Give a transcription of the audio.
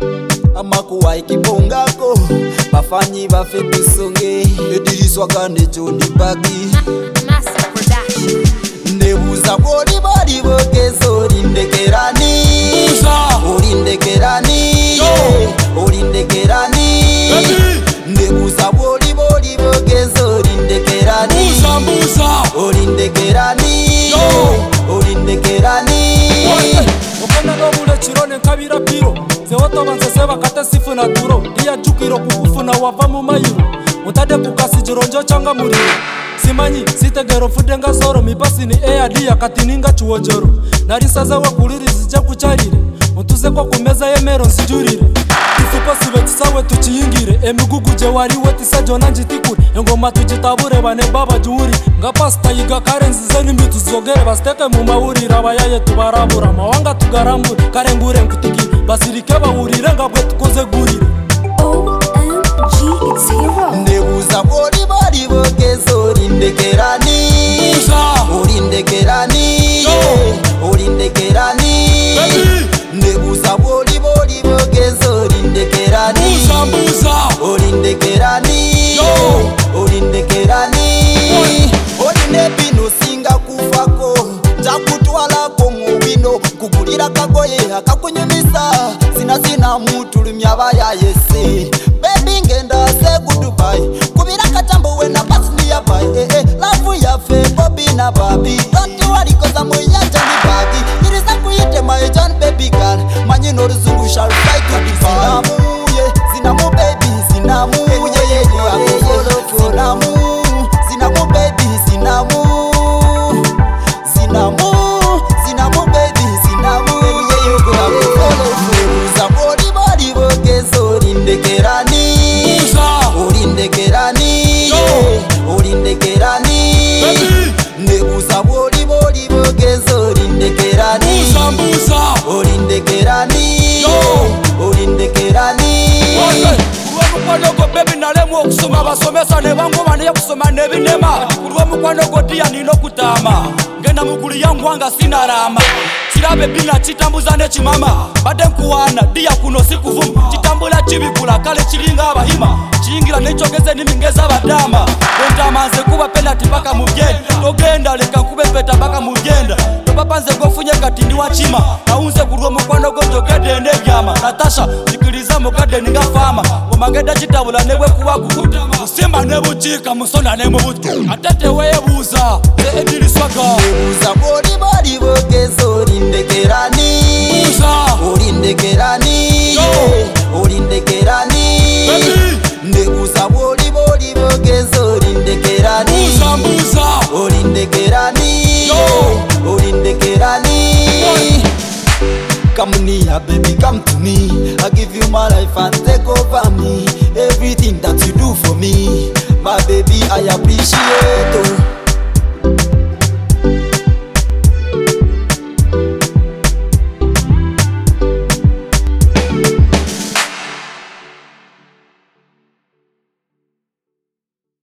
Amakuwa ikibongako bafanyi bafetisonge ediriswa kande Johnny Bagi Master Production. Nebuza bori bori bokezo orindekerani orindekerani orindekerani Nebuza bori bori bokezo orindekerani orindekerani orindekerani Okenda nobule chirone kabira piro Zewoto banseseba kate sifu na duro Dia jukiro kukufu na wava mu mayiro Mutade kukasi jironjo changa muriro Simanyi sitegero fudenga zoro Mipasi ni dia katininga chuojoro Narisaza wa kuliri zija kucharire Mutuze kwa kumeza yemero nsijurire Tifupa sibe tisawe tuchiyingire Emigugu je wariwe tisajo na njitikure Engoma tujitabure bane baba juuri Nga pasta yiga karenzi zeni mbitu zogere Basteke mumauri rabayaye tubarabura Mawanga tugarambure karengure nkutigi Basirike bawurire nga bwe tukoze gurire OMG, it's Hero. Nebuza bori bori bokezo orindekerani orindekerani orindekerani Nebuza bori bori bokezo orindekerani orindekerani orindekerani Orinebino singa kufako Jakutwalako muwino Kugulira kagoye akakunyumisa Sina mutulumya bayayese Baby ngenda say goodbye Kubira katambo wena pass me a bye Love ya fe Bobby na Bobby Don't worry cause I'm with ya Johnny Bagi Irisa kuyite my John baby girl Manyi no ruzungu shall fly to the bar Zinamu baby zinamu Zinamu baby zinamu Zinamu baby zinamu Nebuza bori bori bokezo orindekerani orindekerani orindekerani Nebuza bori bori bokezo orindekerani orindekerani orindekerani Mukwanogo baby nalemu okusoma basomesa ne bangoma ne kusoma ne binema kulwa mukwanogo dia nino kutama ngenda mukuli yangu anga sina rama kirabe bina chitambuza ne chimama bade nkuwana dia kuno sikuvuma chitambula chibikula kale chiringa abahima chingira nechogeze nimingeza badama entamanze kuba penalty paka mugenda togenda leka kube peta paka mugenda bapanze gofunye kati ndi wachima kaunze kulwa mukwanogo njogede ne byama Natasha sikiliza mugade ninga fama Omageda chitabula nebwe kuwa kukutama Musimba nebuchika musona nemubutu Atete webuza ediriswaga Nebuza bori bori bokezo orindekerani orindekerani orindekerani Nebuza bori bori bokezo orindekerani orindekerani orindekerani Come near baby, come to me I give you my life and take over me